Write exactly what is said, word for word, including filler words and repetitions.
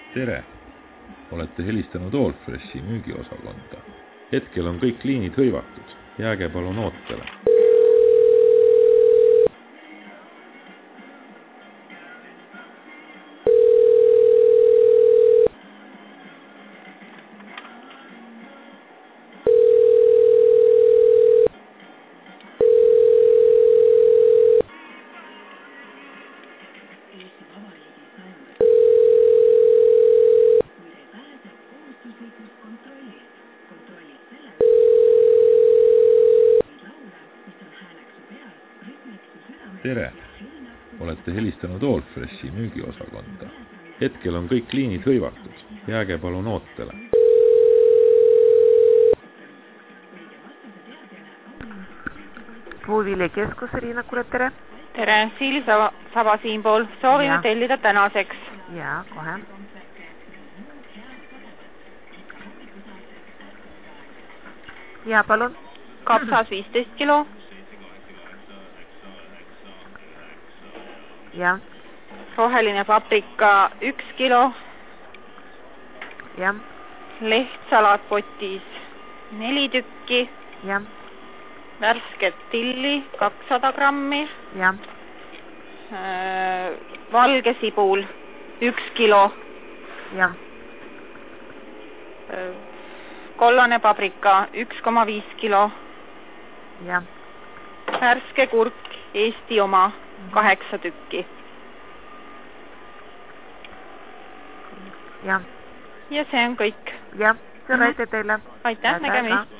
Tere! Olete helistanud Allfreshi müügiosakonda. Hetkel on kõik liinid hõivatud. Jääge palun ootele. Tere! Olete helistanud Allfreshi müügiosakonda. Hetkel on kõik liinid hõivatud. Jääge palun ootele. Puuviljakeskus, Riina Kuule, tere! Tere, Siili Saba, Saba siinpool. Soovime Ja. tellida tänaseks. Jaa, kohe. Jaa, palun. Kapsas viisteist kilo. Jaa, Roheline paprika üks kilo. jaa, Lehtsalat potis neli tükki. jaa, Värsket tilli kakssada grammi. jaa, Äh, valge sibul üks kilo. jaa, Äh, kollane paprika üks koma viis kilo. jaa, Värske kurk Eesti oma kaheksa tükki. jaa, Ja see on kõik. jaa, suur aitäh teile! Aitäh, Head nägemist! päeva.